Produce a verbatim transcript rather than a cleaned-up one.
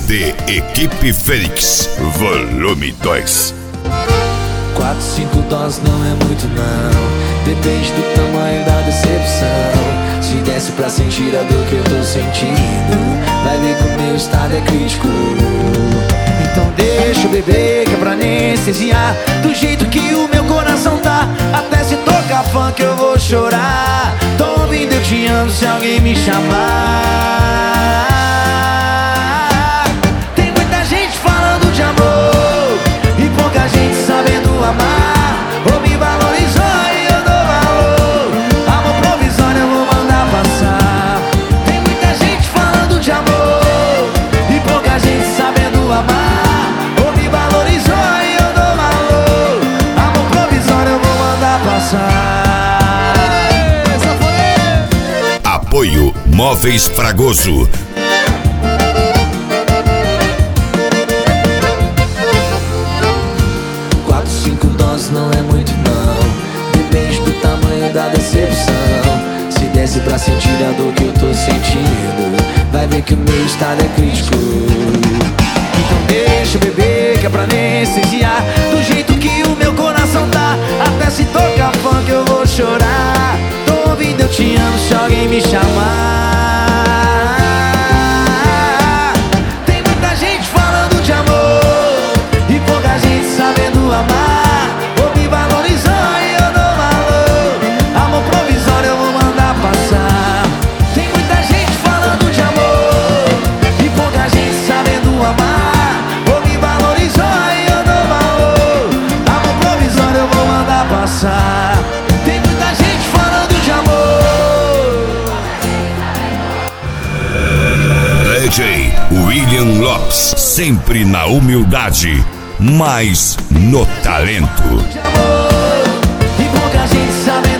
de Equipe Fênix, volume dois. Quatro, cinco doses não é muito não, depende do tamanho da decepção. Se desce pra sentir a dor que eu tô sentindo, vai ver que o meu estado é crítico. Então deixa eu beber, que é pra anestesiar, do jeito que o meu coração tá. Até se tocar funk eu vou chorar. Tô ouvindo eu te amo se alguém me chamar. Tem muita gente falando de amor e pouca gente sabendo amar. Ou me valorizou e eu dou valor. Amor provisório eu vou mandar passar. Tem muita gente falando de amor e pouca gente sabendo amar. Ou me valorizou e eu dou valor. Amor provisório eu vou mandar passar. Apoio Móveis Fragoso. Quatro, cinco doses não é muito não, depende do tamanho da decepção. Se desce pra sentir a dor que eu tô sentindo, vai ver que o meu estado é crítico. Então deixa eu beber, que é pra anestesiar, do jeito que o meu coração tá. Até se tocar funk eu vou chorar. Tô ouvindo eu te amo se alguém me chamar. Tem muita gente falando de amor e pouca gente sabendo amar. Ou me valorizou e eu dou valor. Amor provisório eu vou mandar passar. Tem muita gente falando de amor e pouca gente sabendo amar. Ou me valorizou e eu dou valor. Amor provisório eu vou mandar passar. Tem muita gente falando de amor. D J William Lopes, sempre na humildade, mas no talento. De amor e pouca gente sabendo